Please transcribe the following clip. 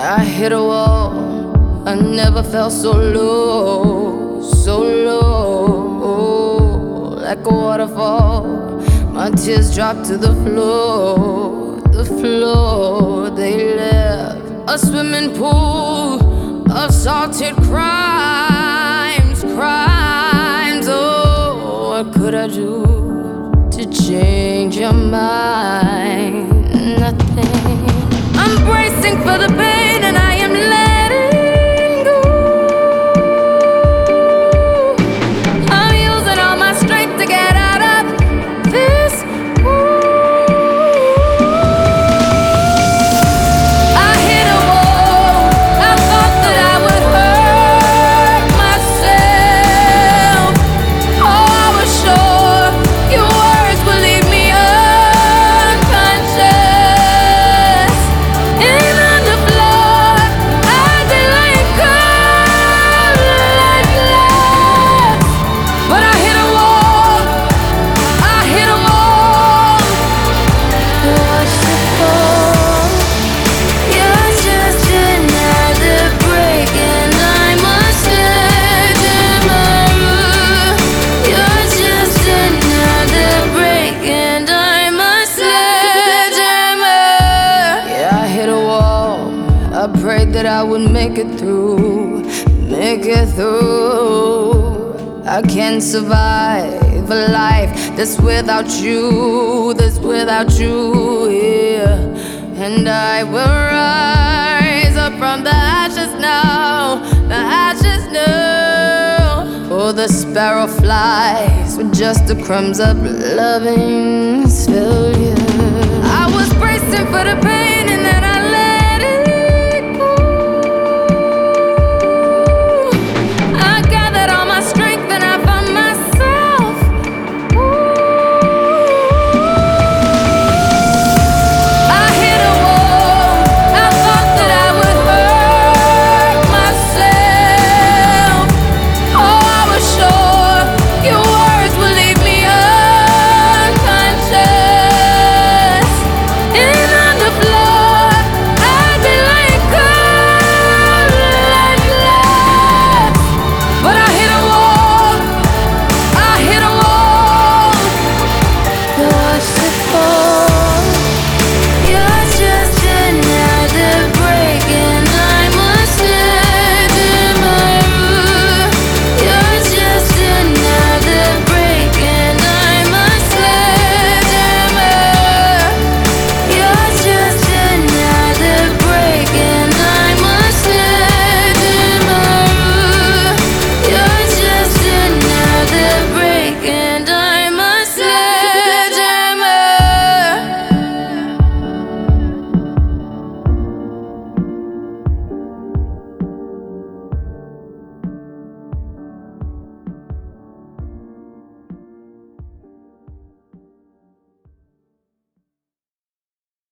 I hit a wall. I never felt so low, so low. Like a waterfall, my tears dropped to the floor, the floor. They left a swimming pool of salted crimes, crimes. Oh, what could I do to change your mind? Nothing. I'm bracing for the pain and I am letting go. I'm using all my strength to get out of this mood. I hit a wall. I thought that I would hurt myself. Oh, I was sure your words would leave me unconscious. And on the floor, I did like cold like glass. But I hit a wall. I hit a wall. Watch the fall. You're just another break, and I must let tomorrow. You're just another break, and I must let tomorrow. Yeah, I hit a wall. I prayed that I would make it through, make it through. I can't survive a life that's without you, that's without you, yeah. And I will rise up from the ashes now, the ashes now. Oh, the sparrow flies with just the crumbs of loving still, yeah.